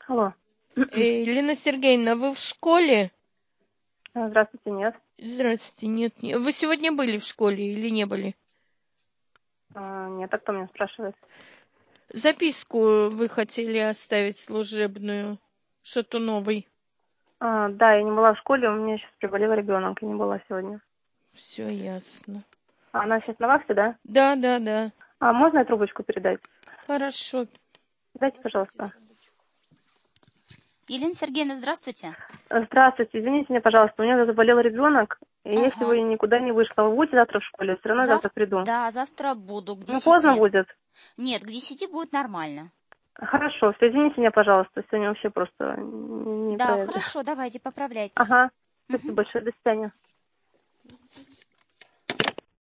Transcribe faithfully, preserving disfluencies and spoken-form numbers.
Алло. Э, Елена Сергеевна, вы в школе? Здравствуйте, нет. Здравствуйте, нет, нет. Вы сегодня были в школе или не были? А, нет, а кто меня спрашивает? Записку вы хотели оставить служебную, что-то новый. А, да, я не была в школе, у меня сейчас приболел ребенок, я не была сегодня. Все ясно. А она сейчас на вахте, да? Да, да, да. А можно я трубочку передать? Хорошо. Дайте, пожалуйста. Елена Сергеевна, здравствуйте. Здравствуйте, извините меня, пожалуйста, у меня заболел ребенок, и я Ага. сегодня никуда не вышла. Вы будете завтра в школе? Все равно я Зав... завтра приду. Да, завтра буду к Ну, поздно десяти. будет. Нет, к десяти будет нормально. Хорошо, все, извините меня, пожалуйста, сегодня вообще просто не, не Да, проверю. хорошо, давайте, поправляйтесь. Ага, Мгм. спасибо большое, до свидания.